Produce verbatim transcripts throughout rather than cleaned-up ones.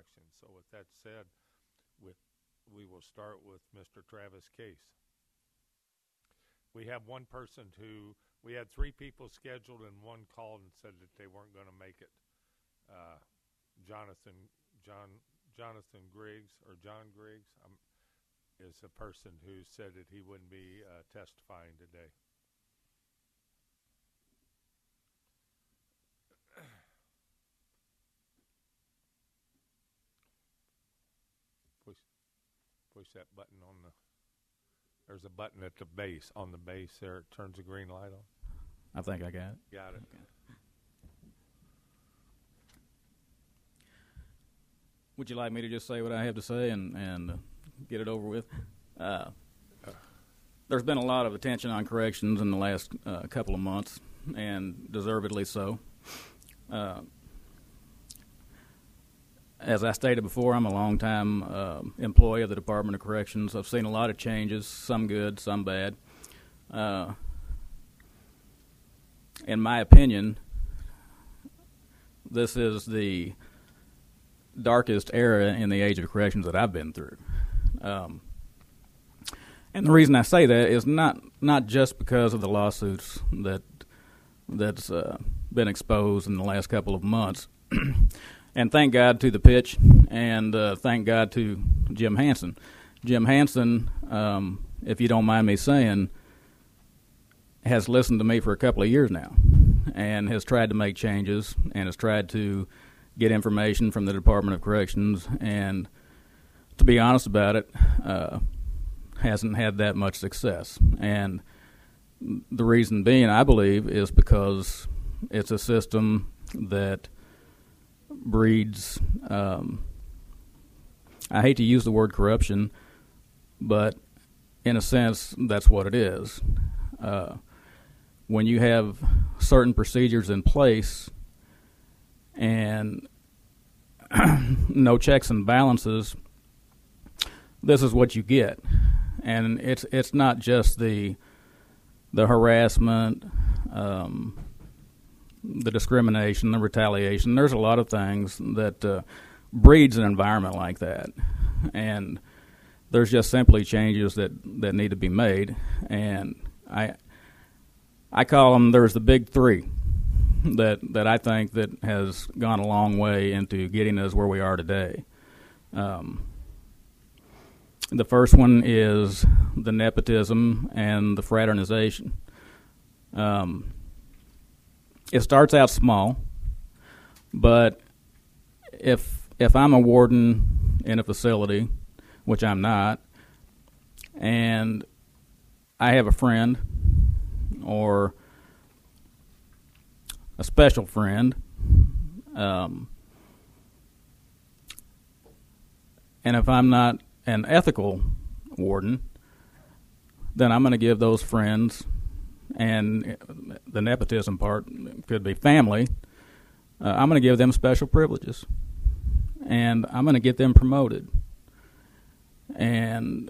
Corrections. So with that said, with, we will start with Mister Travis Case. We have one person who, we had three people scheduled and one called and said that they weren't going to make it. Uh, Jonathan, John, Jonathan Griggs, or John Griggs, um, is a person who said that he wouldn't be uh, testifying today. push, push that button on the, there's a button at the base, on the base there, it turns the green light on. I think I got it. Got it. Okay. Would you like me to just say what I have to say and, and uh, get it over with? Uh, there's been a lot of attention on corrections in the last uh, couple of months, and deservedly so. Uh, as I stated before, I'm a long-time uh, employee of the Department of Corrections. I've seen a lot of changes, some good, some bad. Uh, in my opinion, this is the darkest era in the age of corrections that I've been through. Um, and the reason I say that is not not just because of the lawsuits that that's uh, been exposed in the last couple of months. And thank God to the pitch, and uh, thank God to Jim Hansen. Jim Hansen, um, if you don't mind me saying, has listened to me for a couple of years now and has tried to make changes and has tried to get information from the Department of Corrections, and to be honest about it, uh, hasn't had that much success. And the reason being, I believe, is because it's a system that breeds, um, I hate to use the word corruption, but in a sense, that's what it is. Uh, when you have certain procedures in place and no checks and balances, this is what you get. And it's it's not just the the harassment, um, the discrimination, the retaliation. There's a lot of things that uh, breeds an environment like that. And there's just simply changes that, that need to be made. And I I call them, there's the big three that that I think that has gone a long way into getting us where we are today. Um, the first one is the nepotism and the fraternization. Um, it starts out small, but if if I'm a warden in a facility, which I'm not, and I have a friend or a special friend, um, and if I'm not an ethical warden, then I'm going to give those friends, and the nepotism part could be family, uh, I'm going to give them special privileges, and I'm going to get them promoted. And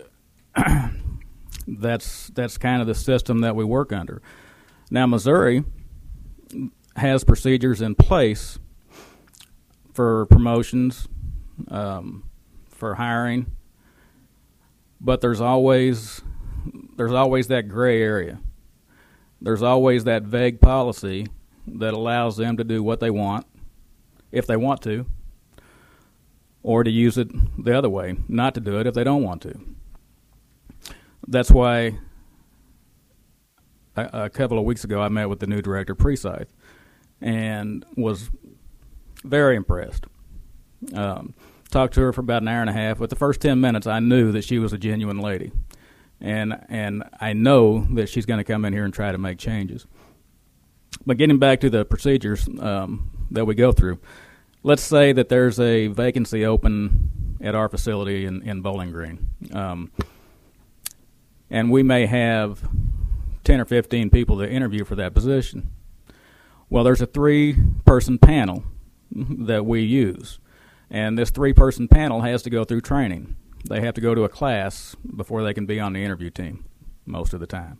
that's that's kind of the system that we work under. Now, Missouri has procedures in place for promotions, um, for hiring, but there's always there's always that gray area. There's always that vague policy that allows them to do what they want, if they want to, or to use it the other way, not to do it if they don't want to. That's why a, a couple of weeks ago I met with the new director, Precythe, and was very impressed. Um, talked to her for about an hour and a half. But the first ten minutes, I knew that she was a genuine lady. And and I know that she's going to come in here and try to make changes. But getting back to the procedures um, that we go through, let's say that there's a vacancy open at our facility in, in Bowling Green. Um, and we may have ten or fifteen people to interview for that position. Well, there's a three-person panel that we use. And this three-person panel has to go through training. They have to go to a class before they can be on the interview team most of the time.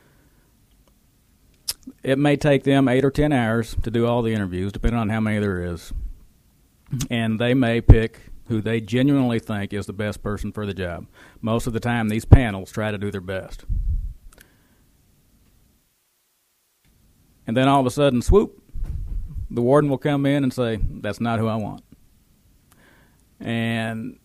It may take them eight or ten hours to do all the interviews, depending on how many there is. And they may pick who they genuinely think is the best person for the job. Most of the time, these panels try to do their best. And then all of a sudden, swoop, the warden will come in and say, that's not who I want. And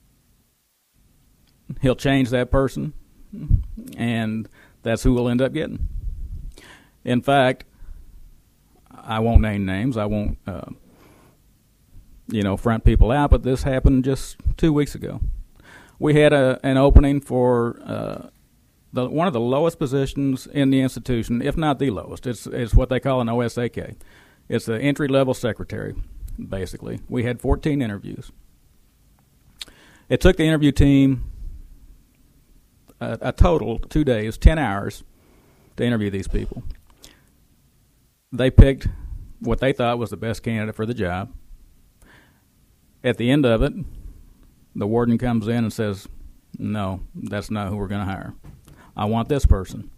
he'll change that person, and that's who we'll end up getting. In fact, I won't name names. I won't, uh, you know, front people out, but this happened just two weeks ago. We had a, an opening for uh, the, one of the lowest positions in the institution, if not the lowest. It's, it's what they call an O S A K. It's the entry-level secretary, basically. We had fourteen interviews. It took the interview team a, a total, two days, ten hours, to interview these people. They picked what they thought was the best candidate for the job. At the end of it, the warden comes in and says, no, that's not who we're going to hire. I want this person.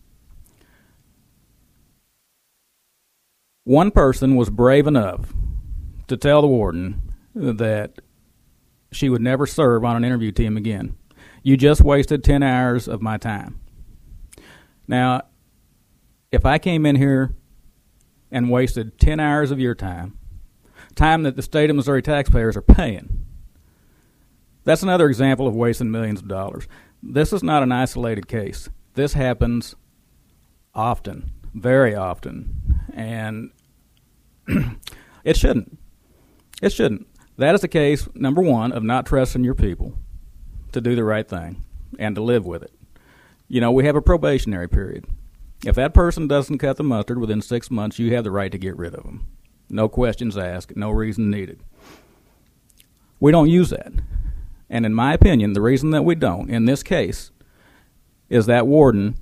One person was brave enough to tell the warden that she would never serve on an interview team again. You just wasted ten hours of my time. Now, if I came in here and wasted ten hours of your time, time that the state of Missouri taxpayers are paying, that's another example of wasting millions of dollars. This is not an isolated case. This happens often, very often, and it shouldn't. It shouldn't. That is the case, number one, of not trusting your people to do the right thing and to live with it. You know, we have a probationary period. If that person doesn't cut the mustard within six months, you have the right to get rid of them. No questions asked, no reason needed. We don't use that. And in my opinion, the reason that we don't, in this case, is that warden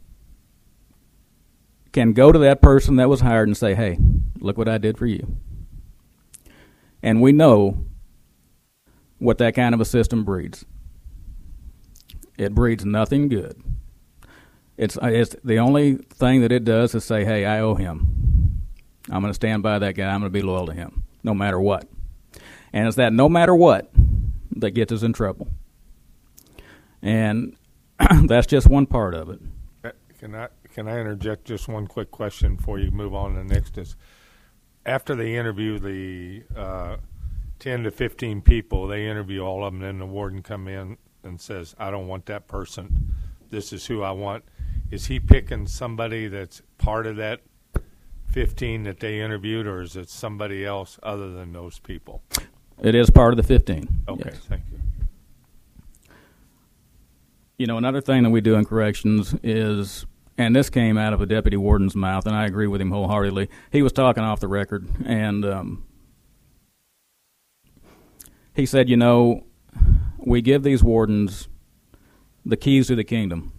can go to that person that was hired and say, hey, look what I did for you. And we know what that kind of a system breeds. It breeds nothing good. It's, it's the only thing that it does is say, hey, I owe him. I'm going to stand by that guy. I'm going to be loyal to him, no matter what. And it's that no matter what that gets us in trouble. And that's just one part of it. Can I can I interject just one quick question before you move on to the next? Is after they interview the uh, ten to fifteen people, they interview all of them, and then the warden come in and says, I don't want that person. This is who I want. Is he picking somebody that's part of that fifteen that they interviewed, or is it somebody else other than those people? It is part of the fifteen. Okay, yes. Thank you. You know, another thing that we do in corrections is, and this came out of a deputy warden's mouth, and I agree with him wholeheartedly. He was talking off the record, and um, he said, you know, we give these wardens the keys to the kingdom,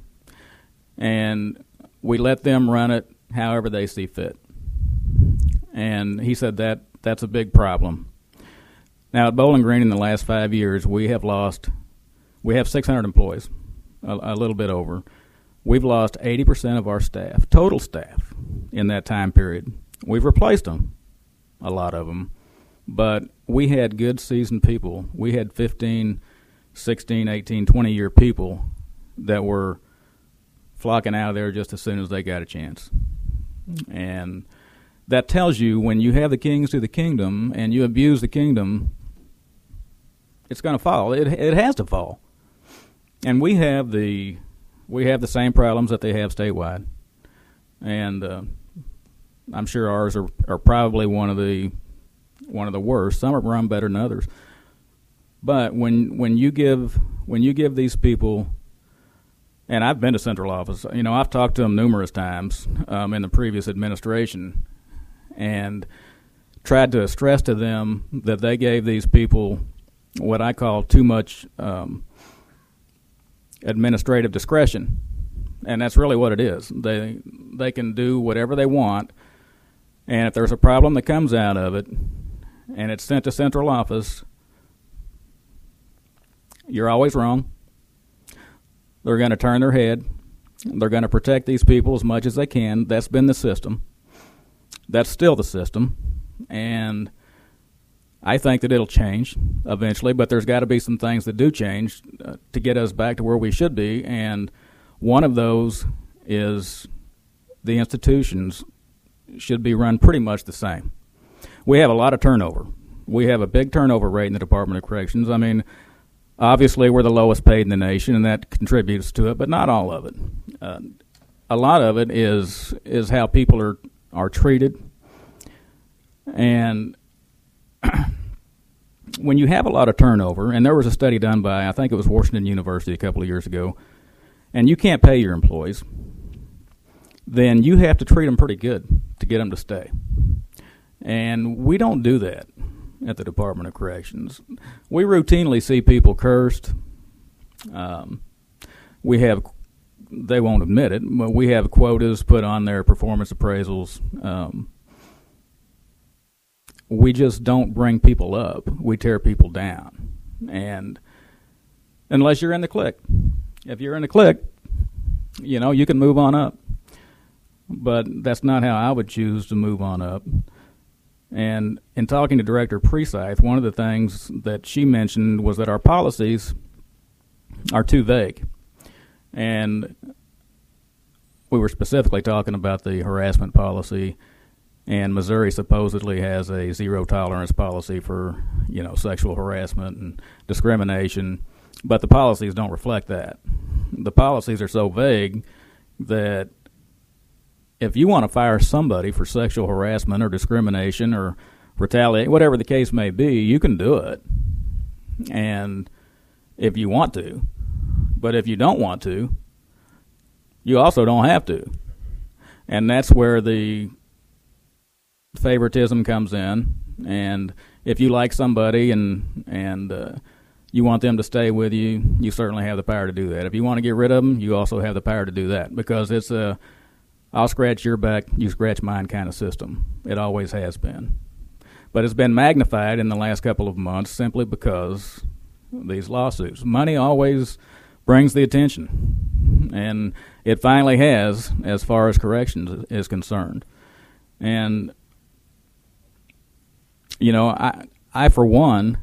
and we let them run it however they see fit. And he said that that's a big problem. Now, at Bowling Green in the last five years, we have lost, we have six hundred employees, a, a little bit over. We've lost eighty percent of our staff, total staff, in that time period. We've replaced them, a lot of them. But we had good seasoned people. We had fifteen, sixteen, eighteen, twenty-year people that were flocking out of there just as soon as they got a chance. And that tells you when you have the kings to the kingdom and you abuse the kingdom, it's going to fall. It it has to fall. And we have the we have the same problems that they have statewide. And uh, I'm sure ours are, are probably one of the one of the worst. Some are run better than others. But when when you give when you give these people, and I've been to central office, you know, I've talked to them numerous times um, in the previous administration, and tried to stress to them that they gave these people what I call too much um, administrative discretion, and that's really what it is. They they can do whatever they want, and if there's a problem that comes out of it, and it's sent to central office, you're always wrong. They're going to turn their head. They're going to protect these people as much as they can. That's been the system. That's still the system. And I think that it'll change eventually, but there's got to be some things that do change uh, to get us back to where we should be, and one of those is the institutions should be run pretty much the same. We have a lot of turnover. We have a big turnover rate in the Department of Corrections. I mean, obviously we're the lowest paid in the nation, and that contributes to it, but not all of it. Uh, a lot of it is is how people are, are treated. And when you have a lot of turnover, and there was a study done by, I think it was Washington University a couple of years ago, and you can't pay your employees, then you have to treat them pretty good to get them to stay. And we don't do that at the Department of Corrections. We routinely see people cursed. Um, we have, they won't admit it, but we have quotas put on their performance appraisals. Um, we just don't bring people up. We tear people down. And unless you're in the clique. If you're in the clique, you know, you can move on up. But that's not how I would choose to move on up. And in talking to Director Precythe, one of the things that she mentioned was that our policies are too vague. And we were specifically talking about the harassment policy, and Missouri supposedly has a zero tolerance policy for, you know, sexual harassment and discrimination, but the policies don't reflect that. The policies are so vague that if you want to fire somebody for sexual harassment or discrimination or retaliate, whatever the case may be, you can do it. And if you want to. But if you don't want to, you also don't have to. And that's where the favoritism comes in. And if you like somebody and and uh, you want them to stay with you, you certainly have the power to do that. If you want to get rid of them, you also have the power to do that, because it's a I'll scratch your back, you scratch mine kind of system. It always has been. But it's been magnified in the last couple of months simply because of these lawsuits. Money always brings the attention, and it finally has as far as corrections is concerned. And, you know, I, I for one,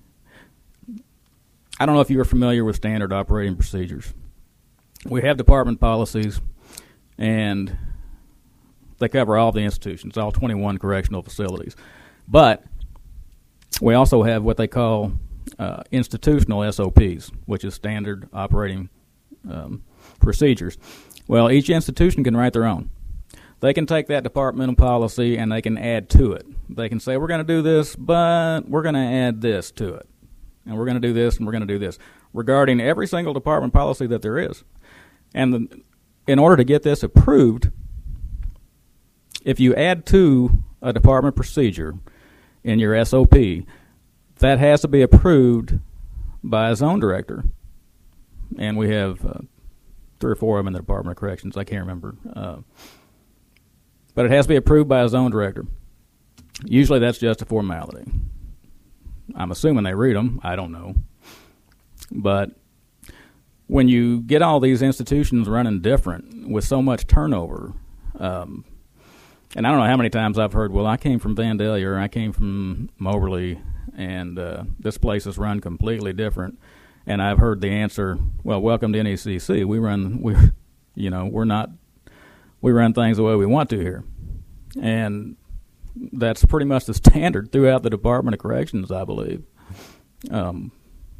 I don't know if you are familiar with standard operating procedures. We have department policies, and they cover all the institutions, all twenty-one correctional facilities. But we also have what they call uh, institutional S O Ps, which is standard operating um, procedures. Well, each institution can write their own. They can take that departmental policy and they can add to it. They can say, we're going to do this, but we're going to add this to it. And we're going to do this, and we're going to do this, regarding every single department policy that there is. And the, in order to get this approved, if you add to a department procedure in your S O P, that has to be approved by a zone director. And we have uh, three or four of them in the Department of Corrections. I can't remember. Uh, but it has to be approved by a zone director. Usually that's just a formality. I'm assuming they read them. I don't know. But when you get all these institutions running different with so much turnover, um, and I don't know how many times I've heard, well, I came from Vandalia, or I came from Moberly, and uh, this place is run completely different. And I've heard the answer, well, welcome to N E C C. We run, we, you know, we're not, we run things the way we want to here. And that's pretty much the standard throughout the Department of Corrections, I believe. Um,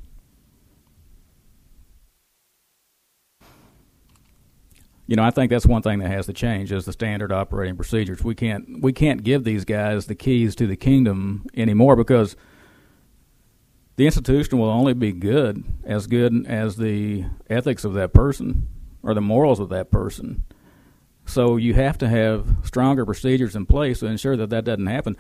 You know, I think that's one thing that has to change is the standard operating procedures. We can't we can't give these guys the keys to the kingdom anymore, because the institution will only be good as good as the ethics of that person or the morals of that person. So you have to have stronger procedures in place to ensure that that doesn't happen.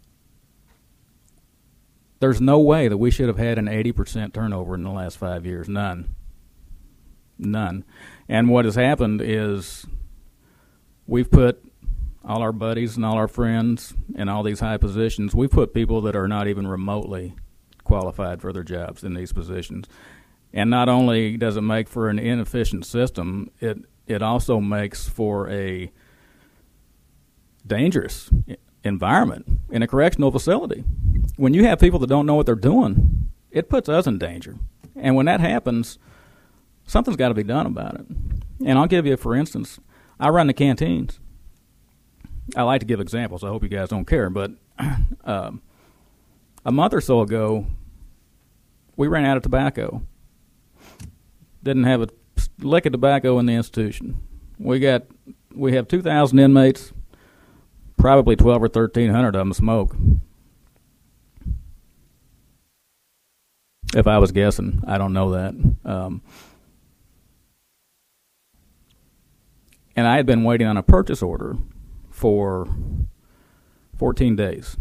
There's no way that we should have had an eighty percent turnover in the last five years. None. None. And what has happened is we've put all our buddies and all our friends in all these high positions. We've put people that are not even remotely qualified for their jobs in these positions. And not only does it make for an inefficient system, it it also makes for a dangerous environment in a correctional facility. when you have people that don't know what they're doing, it puts us in danger. And when that happens, something's got to be done about it. And I'll give you, for instance, I run the canteens. I like to give examples. I hope you guys don't care. But um, a month or so ago, we ran out of tobacco. Didn't have a lick of tobacco in the institution. We got we have two thousand inmates. Probably twelve or thirteen hundred of them smoke. If I was guessing, I don't know that. Um, and I had been waiting on a purchase order for fourteen days.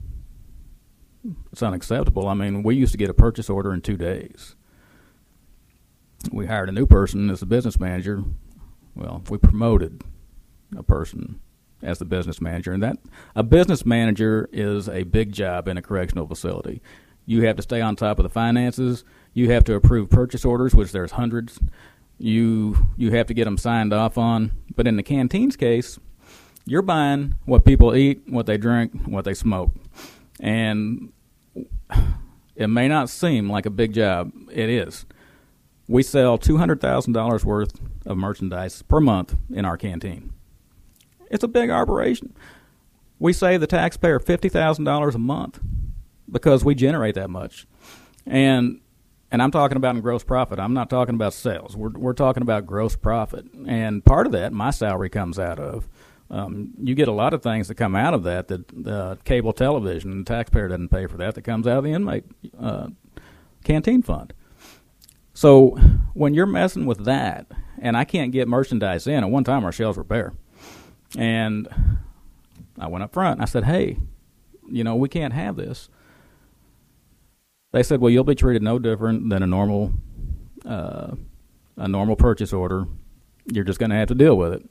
It's unacceptable. I mean, we used to get a purchase order in two days. We hired a new person as the business manager. Well, we promoted a person as the business manager, and that a business manager is a big job in a correctional facility. You have to stay on top of the finances. You have to approve purchase orders, which there's hundreds. You you have to get them signed off on. But in the canteen's case, you're buying what people eat, what they drink, what they smoke. And it may not seem like a big job. It is. We sell two hundred thousand dollars worth of merchandise per month in our canteen. It's a big operation. We save the taxpayer fifty thousand dollars a month because we generate that much. And and I'm talking about in gross profit. I'm not talking about sales. We're we're talking about gross profit. And part of that, my salary comes out of. Um, you get a lot of things that come out of that, that uh, cable television, the taxpayer doesn't pay for that, that comes out of the inmate uh, canteen fund. So when you're messing with that, and I can't get merchandise in, at one time our shelves were bare. And I went up front and I said, hey, you know, we can't have this. They said, well, you'll be treated no different than a normal uh, a normal purchase order. You're just going to have to deal with it.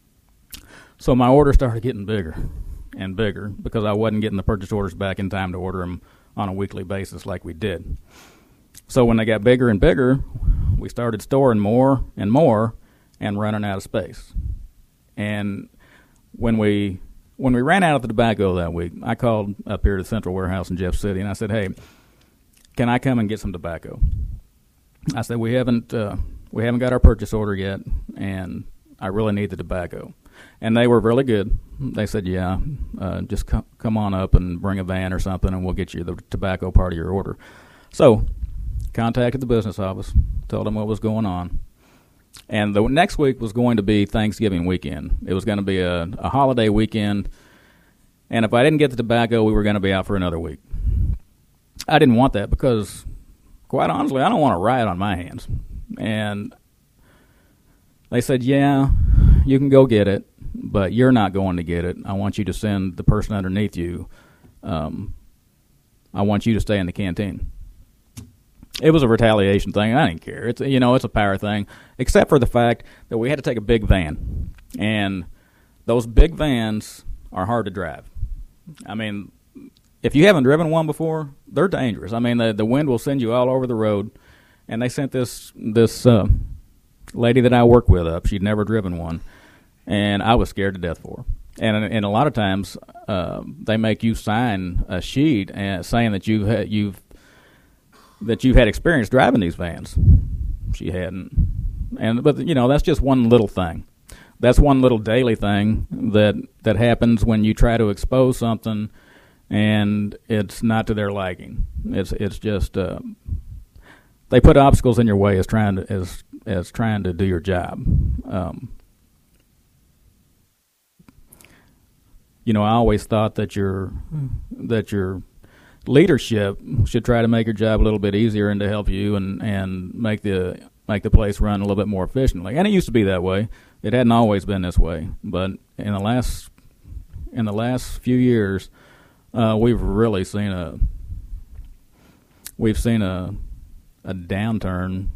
So my order started getting bigger and bigger because I wasn't getting the purchase orders back in time to order them on a weekly basis like we did. So when they got bigger and bigger, we started storing more and more and running out of space. And when we when we ran out of the tobacco that week, I called up here to the Central Warehouse in Jeff City and I said, hey, can I come and get some tobacco? I said, we haven't uh, we haven't got our purchase order yet, and I really need the tobacco. And they were really good. They said, yeah, uh, just co- come on up and bring a van or something, and we'll get you the tobacco part of your order. So contacted the business office, told them what was going on. And the next week was going to be Thanksgiving weekend. It was going to be a, a holiday weekend. And if I didn't get the tobacco, we were going to be out for another week. I didn't want that because, quite honestly, I don't want a riot on my hands. And they said, yeah, you can go get it, but you're not going to get it. I want you to send the person underneath you. Um, I want you to stay in the canteen. It was a retaliation thing. I didn't care. It's you know it's a power thing, except for the fact that we had to take a big van, and those big vans are hard to drive. I mean, if you haven't driven one before, they're dangerous. I mean, the the wind will send you all over the road. And they sent this this uh, lady that I work with up. She'd never driven one, and I was scared to death for her. And and a lot of times uh, they make you sign a sheet and saying that you've had, you've that you've had experience driving these vans. She hadn't, and but you know that's just one little thing. That's one little daily thing that that happens when you try to expose something, and it's not to their liking. It's it's just uh, they put obstacles in your way as trying to as as trying to do your job. Um, you know, I always thought that your that your leadership should try to make your job a little bit easier and to help you and, and make the make the place run a little bit more efficiently. And it used to be that way. It hadn't always been this way, but in the last in the last few years, uh, we've really seen a we've seen a a downturn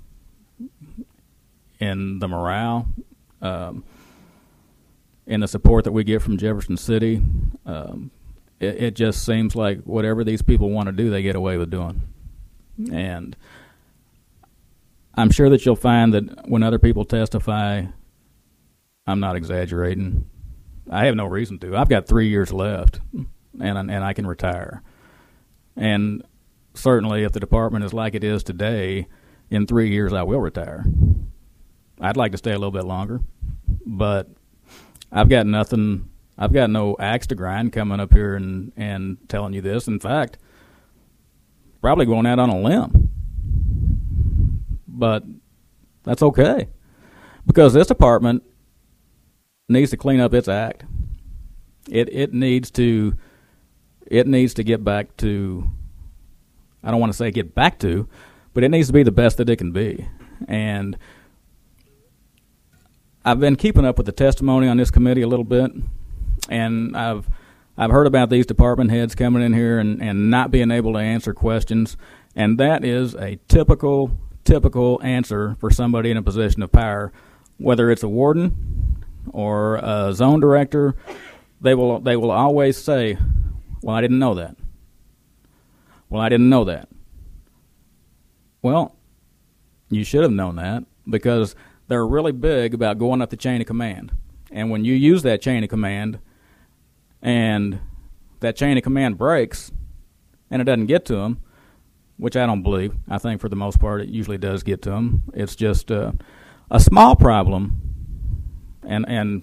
in the morale, um, in the support that we get from Jefferson City. Um, it, it just seems like whatever these people want to do, they get away with doing. And I'm sure that you'll find that when other people testify, I'm not exaggerating. I have no reason to. I've got three years left, and and I can retire. And certainly if the department is like it is today, in three years I will retire. I'd like to stay a little bit longer, but I've got nothing, I've got no axe to grind coming up here and, and telling you this. In fact, probably going out on a limb. But that's okay, because this department needs to clean up its act. It it needs to it needs to get back to, I don't want to say get back to, but it needs to be the best that it can be. And I've been keeping up with the testimony on this committee a little bit, and I've I've heard about these department heads coming in here and, and not being able to answer questions, and that is a typical typical answer for somebody in a position of power, whether it's a warden or a zone director. They will they will always say, well, I didn't know that. Well, I didn't know that. Well, you should have known that, because they're really big about going up the chain of command. And when you use that chain of command and that chain of command breaks and it doesn't get to them, which I don't believe. I think for the most part it usually does get to them. It's just uh, a small problem, and and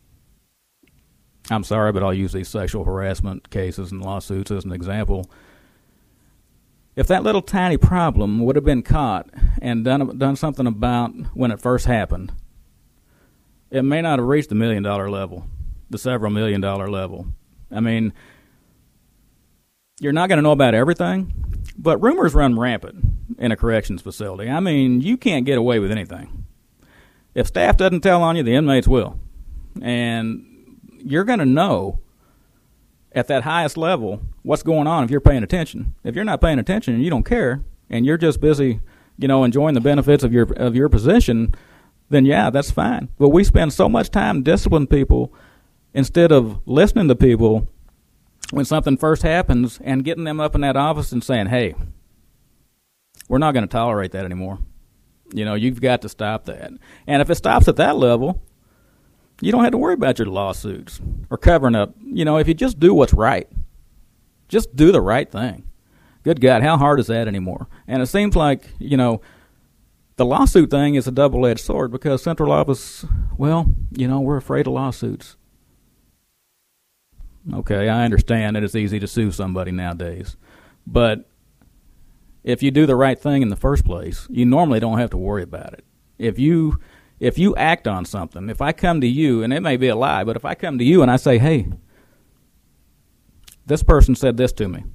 I'm sorry, but I'll use these sexual harassment cases and lawsuits as an example. If that little tiny problem would have been caught and done done something about when it first happened, it may not have reached the million dollar level, the several million dollar level. I mean, you're not going to know about everything, but rumors run rampant in a corrections facility. I mean, you can't get away with anything. If staff doesn't tell on you, the inmates will. And you're going to know at that highest level what's going on if you're paying attention. If you're not paying attention and you don't care, and you're just busy, you know, enjoying the benefits of your of your position, then yeah, that's fine. But we spend so much time disciplining people instead of listening to people when something first happens and getting them up in that office and saying, hey, we're not going to tolerate that anymore. You know, you've got to stop that. And if it stops at that level, you don't have to worry about your lawsuits or covering up. You know, if you just do what's right, just do the right thing. Good God, how hard is that anymore? And it seems like, you know, the lawsuit thing is a double-edged sword, because central office, well, you know, we're afraid of lawsuits. Okay, I understand that it's easy to sue somebody nowadays. But if you do the right thing in the first place, you normally don't have to worry about it. If you if you act on something, if I come to you, and it may be a lie, but if I come to you and I say, hey, this person said this to me,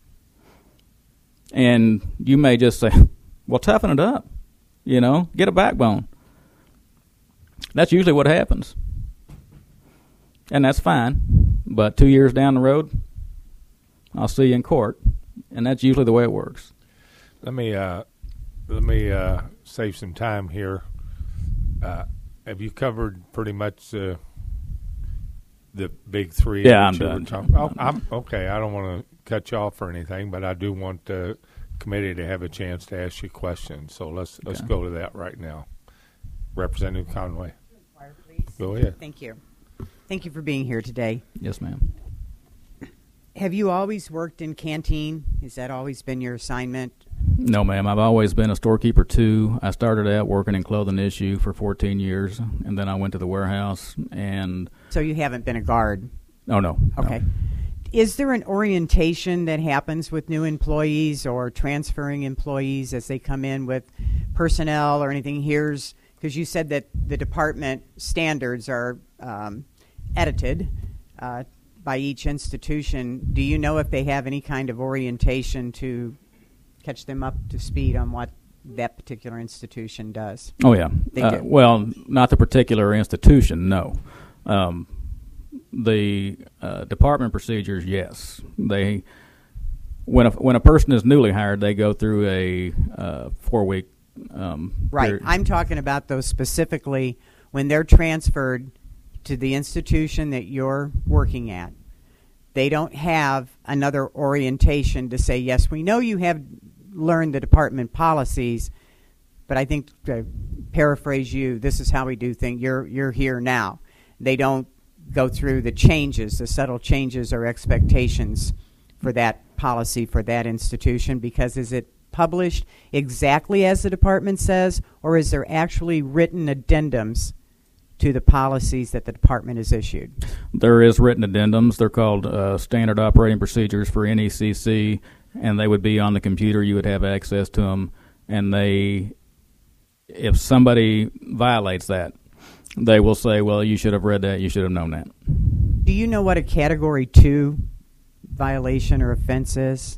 and you may just say, well, toughen it up, you know, get a backbone. That's usually what happens. And that's fine. But two years down the road, I'll see you in court, and that's usually the way it works. Let me uh, let me uh, save some time here. Uh, have you covered pretty much uh, the big three? Yeah, I'm that you were done. talking- oh, I'm, okay, I don't want to cut you off or anything, but I do want the committee to have a chance to ask you questions. So let's let's Okay. go to that right now. Representative Conway. Inquire, please. Go ahead. Thank you. Thank you for being here today. Yes, ma'am. Have you always worked in canteen? Has that always been your assignment? No, ma'am. I've always been a storekeeper, too. I started out working in clothing issue for fourteen years, and then I went to the warehouse, and... So you haven't been a guard? Oh, no. no. Okay. Is there an orientation that happens with new employees or transferring employees as they come in with personnel or anything? Here's, because you said that the department standards are um, edited uh, by each institution. Do you know if they have any kind of orientation to catch them up to speed on what that particular institution does? Oh, yeah. They Uh, do. well, not the particular institution, no. Um, the uh, department procedures, yes. They when a when a person is newly hired, they go through a uh, four week um, Right. period. I'm talking about those specifically when they're transferred to the institution that you're working at. They don't have another orientation to say, yes, we know you have learned the department policies, but I think, to paraphrase you, this is how we do things. You're you're here now. They don't go through the changes, the subtle changes or expectations for that policy for that institution? Because is it published exactly as the department says, or is there actually written addendums to the policies that the department has issued? There is written addendums. They're called uh, Standard Operating Procedures for N E C C, and they would be on the computer. You would have access to them, and they, if somebody violates that, they will say, well, you should have read that, you should have known that. Do you know what a Category two violation or offense is?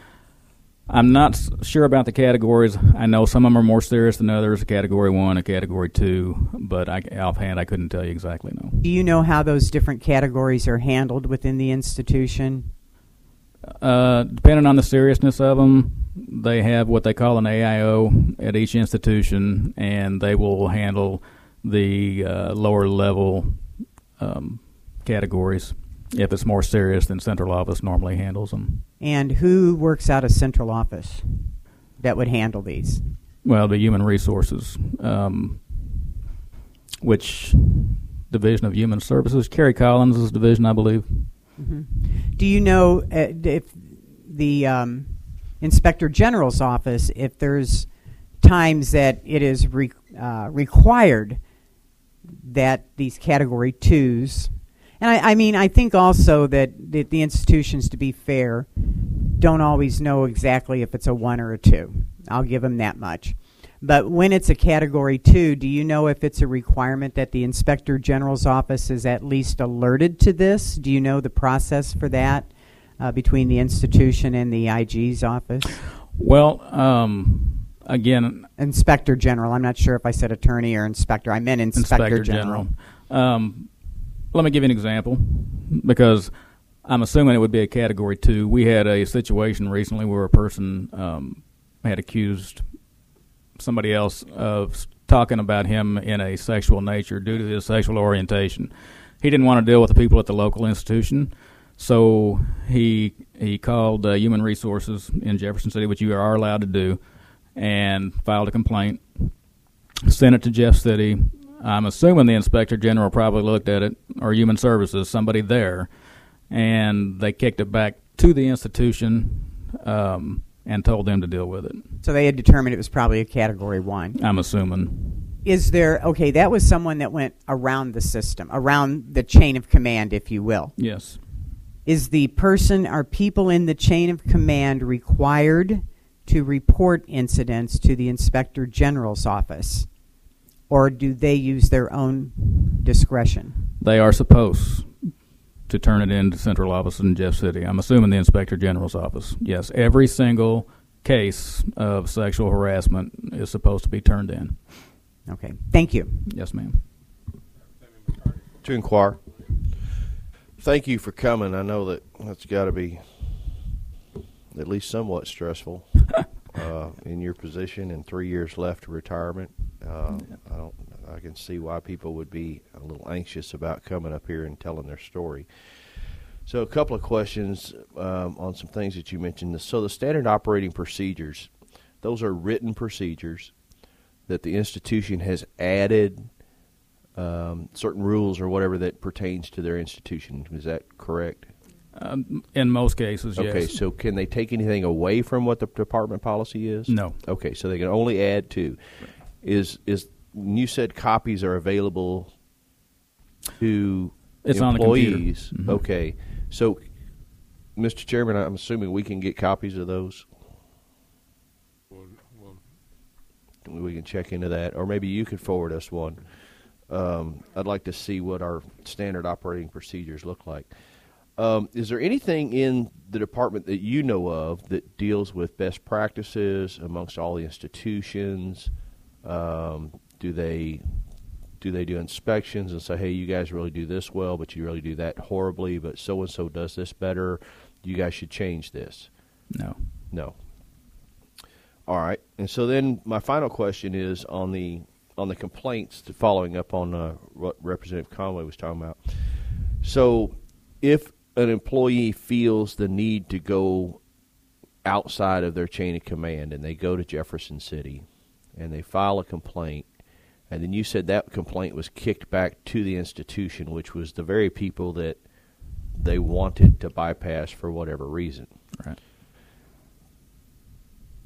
I'm not s- sure about the categories. I know some of them are more serious than others, a Category one, a Category two, but I, offhand I couldn't tell you exactly, no. Do you know how those different categories are handled within the institution? Uh, depending on the seriousness of them, they have what they call an A I O at each institution, and they will handle the uh, lower level um, categories. If it's more serious, then central office normally handles them. And who works out of central office that would handle these? Well, the human resources, um, which division of human services? Kerry Collins' division, I believe. Mm-hmm. Do you know uh, if the um, Inspector General's office, if there's times that it is re- uh, required that these Category twos, and I, I mean, I think also that, that the institutions, to be fair, don't always know exactly if it's a one or a two. I'll give them that much. But when it's a Category two, do you know if it's a requirement that the Inspector General's office is at least alerted to this? Do you know the process for that uh, between the institution and the I G's office? Well, um, again, Inspector General. I'm not sure if I said attorney or inspector. I meant Inspector, Inspector General. General. Um, let me give you an example, because I'm assuming it would be a Category two. We had a situation recently where a person um, had accused somebody else of talking about him in a sexual nature due to his sexual orientation. He didn't want to deal with the people at the local institution, so he he called uh, Human Resources in Jefferson City, which you are allowed to do, and filed a complaint, sent it to Jeff City. I'm assuming the Inspector General probably looked at it, or Human Services, somebody there, and they kicked it back to the institution um, and told them to deal with it. So they had determined it was probably a Category one. I'm assuming. Is there, okay, that was someone that went around the system, around the chain of command, if you will. Yes. Is the person, are people in the chain of command required to report incidents to the Inspector General's office? Or do they use their own discretion? They are supposed to turn it in to central office in Jeff City. I'm assuming the Inspector General's office. Yes, every single case of sexual harassment is supposed to be turned in. Okay, thank you. Yes, ma'am. To inquire. Thank you for coming. I know that that's got to be at least somewhat stressful uh, in your position and three years left to retirement. Uh, I don't. I can see why people would be a little anxious about coming up here and telling their story. So, a couple of questions um, on some things that you mentioned. So, the standard operating procedures, those are written procedures that the institution has added um, certain rules or whatever that pertains to their institution. Is that correct? Um, in most cases, yes. Okay, so can they take anything away from what the department policy is? No. Okay, so they can only add to. Is is you said copies are available to It's on the computer. employees? Mm-hmm. Okay, so Mister Chairman, I'm assuming we can get copies of those. We'll, we'll, We can check into that, or maybe you could forward us one. Um, I'd like to see what our standard operating procedures look like. Um, is there anything in the department that you know of that deals with best practices amongst all the institutions? Um, do they do they do inspections and say, hey, you guys really do this well, but you really do that horribly, but so-and-so does this better. You guys should change this. No. No. All right. And so then my final question is on the on the complaints, to following up on uh, what Representative Conway was talking about. So if an employee feels the need to go outside of their chain of command and they go to Jefferson City and they file a complaint, and then you said that complaint was kicked back to the institution, which was the very people that they wanted to bypass for whatever reason. Right.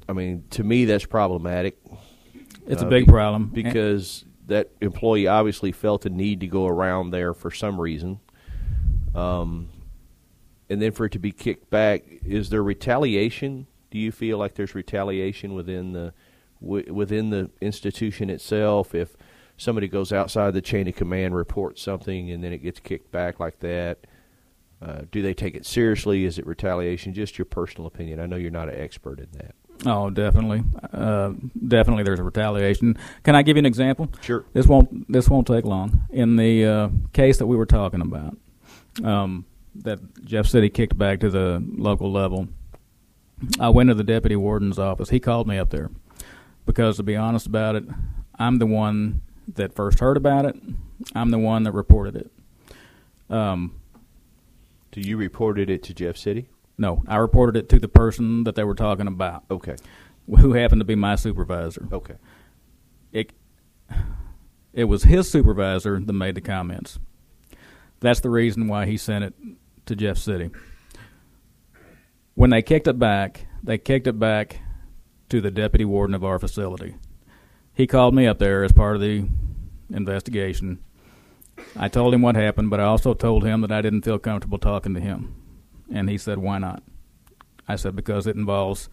I mean, to me, that's problematic. It's uh, a big be- problem. because that employee obviously felt a need to go around there for some reason. Um, and then for it to be kicked back, is there retaliation? Do you feel like there's retaliation within the w- within the institution itself if somebody goes outside the chain of command, reports something, and then it gets kicked back like that? Uh, do they take it seriously? Is it retaliation? Just your personal opinion. I know you're not an expert in that. Oh, definitely, uh, definitely. There's a retaliation. Can I give you an example? Sure. This won't this won't take long. In the uh, case that we were talking about, um, that Jeff City kicked back to the local level, I went to the deputy warden's office. He called me up there because, to be honest about it, I'm the one that first heard about it. I'm the one that reported it. Um, Do you reported it to Jeff City? no, I reported it to the person that they were talking about, Okay. who happened to be my supervisor. Okay. It, it was his supervisor that made the comments. That's the reason why he sent it to Jeff City. When they kicked it back, they kicked it back to the deputy warden of our facility. He called me up there as part of the investigation. I told him what happened, but I also told him that I didn't feel comfortable talking to him. And he said, why not? I said, because it involves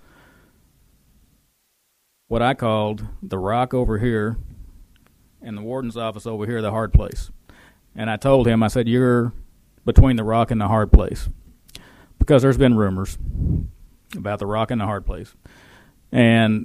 what I called the rock over here and the warden's office over here, the hard place. And I told him, I said, you're between the rock and the hard place. Because there's been rumors about the rock and the hard place. And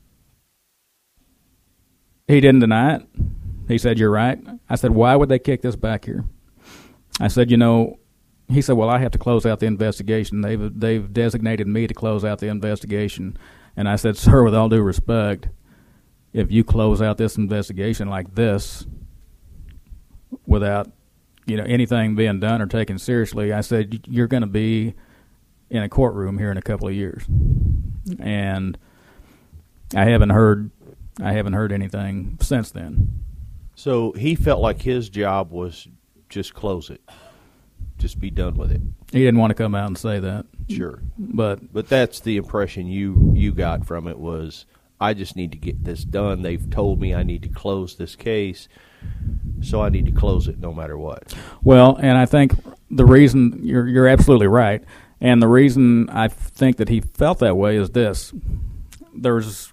he didn't deny it. He said, you're right. I said, why would they kick this back here? I said, you know, he said, well, I have to close out the investigation. They've, they've designated me to close out the investigation. And I said, sir, with all due respect, if you close out this investigation like this without, you know, anything being done or taken seriously, I said, you're going to be in a courtroom here in a couple of years. And I haven't heard, I haven't heard anything since then. So he felt like his job was just close it, just be done with it. He didn't want to come out and say that. Sure. But But that's the impression you, you got from it was, I just need to get this done. They've told me I need to close this case, so I need to close it no matter what. Well, and I think the reason you're you're absolutely right, and the reason I think that he felt that way is this: there's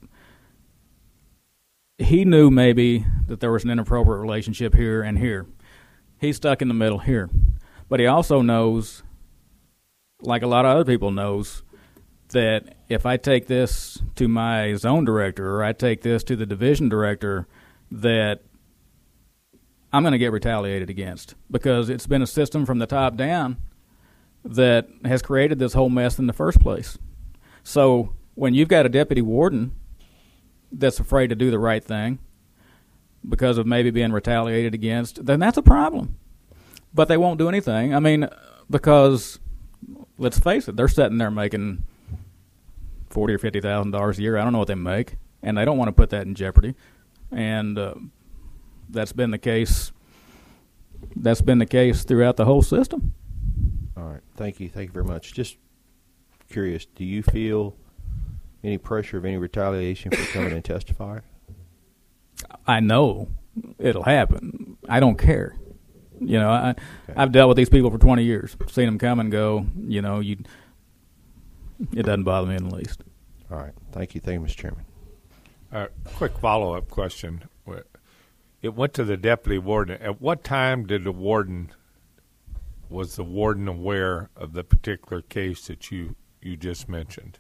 he knew maybe that there was an inappropriate relationship here and here. He's stuck in the middle here, but he also knows, like a lot of other people knows, that if I take this to my zone director or I take this to the division director, that I'm going to get retaliated against, because it's been a system from the top down that has created this whole mess in the first place. So when you've got a deputy warden that's afraid to do the right thing because of maybe being retaliated against, then that's a problem. But they won't do anything. I mean, because let's face it, they're sitting there making forty or fifty thousand dollars a year. I don't know what they make, and they don't want to put that in jeopardy. And uh, that's been the case. That's been the case throughout the whole system. All right. Thank you. Thank you very much. Just curious, do you feel any pressure of any retaliation for coming and testifying? I know it'll happen. I don't care. You know, I, Okay. I've dealt with these people for twenty years, seen them come and go. You know, you. It doesn't bother me in the least. All right. Thank you. Thank you, Mister Chairman. Uh, quick follow-up question. It went to the deputy warden. At what time did the warden, was the warden aware of the particular case that you, you just mentioned?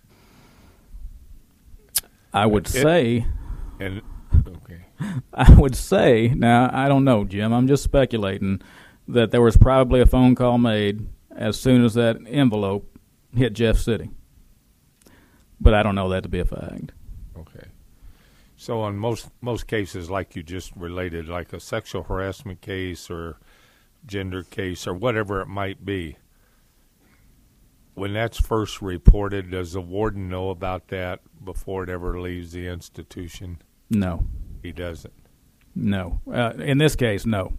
I would It- say, And okay, I would say, now I don't know, Jim. I'm just speculating that there was probably a phone call made as soon as that envelope hit Jeff City. But I don't know that to be a fact. okay. So on most most cases, like you just related, like a sexual harassment case or gender case or whatever it might be, when that's first reported, does the warden know about that before it ever leaves the institution? No, He doesn't. no. Uh, in this case, no.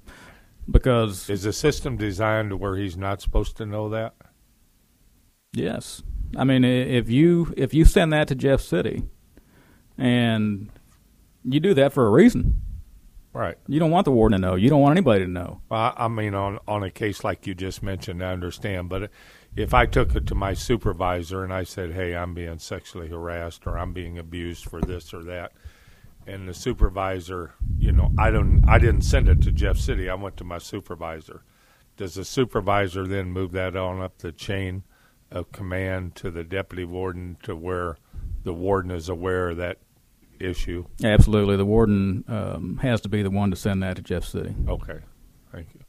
Because, Is the system designed to where he's not supposed to know that? yes, I mean, if you if you send that to Jeff City, and you do that for a reason. Right. You don't want the warden to know. You don't want anybody to know. Well, I, I mean, on, on a case like you just mentioned, I understand. But if I took it to my supervisor and I said, hey, I'm being sexually harassed or I'm being abused for this or that, and the supervisor, you know, I don't, I didn't send it to Jeff City. I went to my supervisor. Does the supervisor then move that on up the chain of command to the deputy warden to where the warden is aware of that issue? Absolutely. The warden um, has to be the one to send that to Jeff City. Okay. Thank you.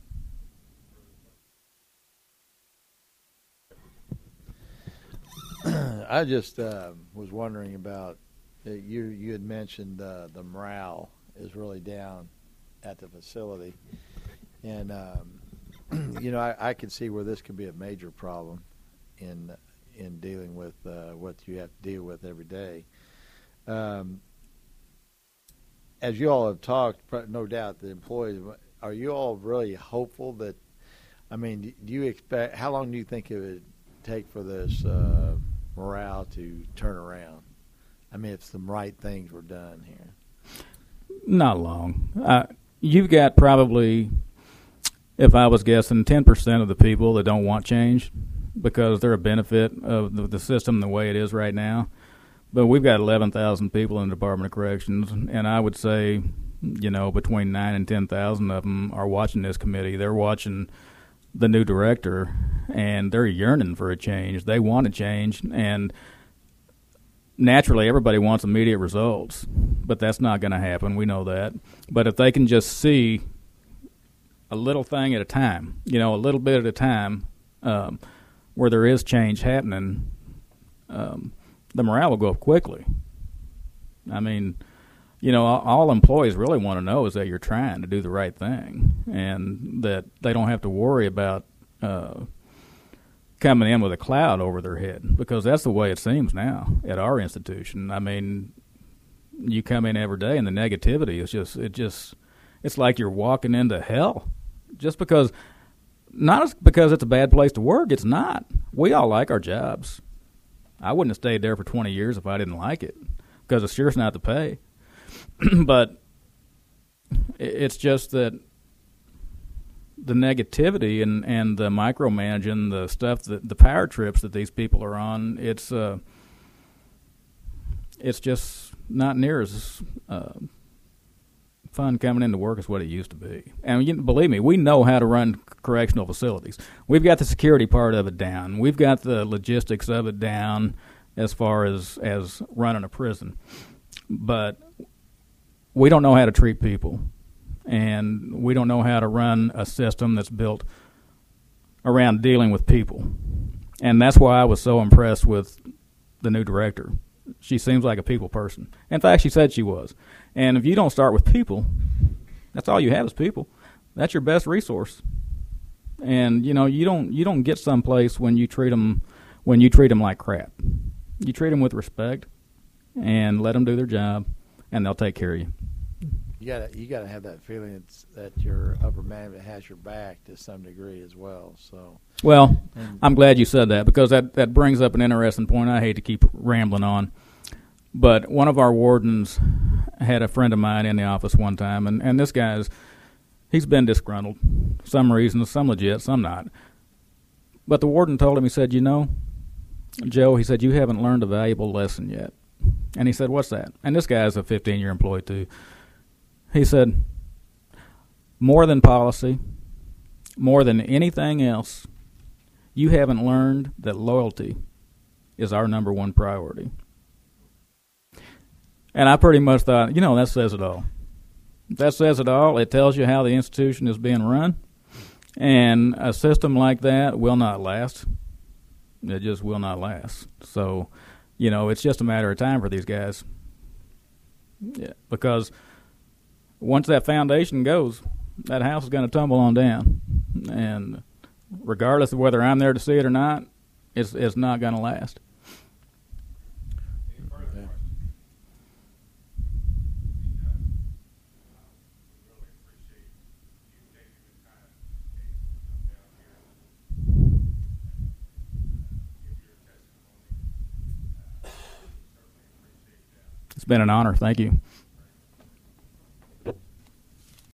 I just uh, was wondering about uh, you. You had mentioned uh, the morale is really down at the facility, and um, you know I, I can see where this could be a major problem in in dealing with uh, what you have to deal with every day. Um, as you all have talked, no doubt the employees. Are you all really hopeful that? I mean, do you expect? How long do you think it would take for this uh, morale to turn around? I mean, if some right things were done here. Not long. Uh, you've got probably, if I was guessing, ten percent of the people that don't want change because they're a benefit of the, the system the way it is right now. But we've got eleven thousand people in the Department of Corrections, and I would say, you know, between nine and ten thousand of them are watching this committee. They're watching the new director, and they're yearning for a change. They want to change, and naturally everybody wants immediate results, but that's not going to happen. We know that. But if they can just see a little thing at a time, you know, a little bit at a time, um, where there is change happening, um, the morale will go up quickly. I mean, you know, all, all employees really want to know is that you're trying to do the right thing and that they don't have to worry about uh, coming in with a cloud over their head, because that's the way it seems now at our institution. I mean, you come in every day and the negativity is just, it just, it's like you're walking into hell just because, not because it's a bad place to work. It's not. We all like our jobs. I wouldn't have stayed there for twenty years if I didn't like it, because it's sure not the pay. But it's just that the negativity and, and the micromanaging, the stuff, that the power trips that these people are on, it's uh, it's just not near as uh, fun coming into work as what it used to be. And you, believe me, we know how to run correctional facilities. We've got the security part of it down. We've got the logistics of it down as far as, as running a prison. But we don't know how to treat people, and we don't know how to run a system that's built around dealing with people. And that's why I was so impressed with the new director. She seems like a people person. In fact, she said she was. And if you don't start with people, that's all you have is people. That's your best resource. And you know, you don't you don't get someplace when you treat them when you treat them like crap. You treat them with respect and let them do their job, and they'll take care of you. You gotta you gotta have that feeling it's, that your upper management has your back to some degree as well. So well, and I'm glad you said that, because that, that brings up an interesting point. I hate to keep rambling on, but one of our wardens had a friend of mine in the office one time, and, and this guy's he's been disgruntled, some reasons, some legit, some not. But the warden told him, he said, you know, Joe, he said, you haven't learned a valuable lesson yet. And he said, what's that? And this guy's a fifteen-year employee too. He said, more than policy, more than anything else, you haven't learned that loyalty is our number one priority. And I pretty much thought, you know, that says it all. That says it all. It tells you how the institution is being run. And a system like that will not last. It just will not last. So, you know, it's just a matter of time for these guys. Yeah, because once that foundation goes, that house is going to tumble on down. And regardless of whether I'm there to see it or not, it's, it's not going to last. been an honor. Thank you.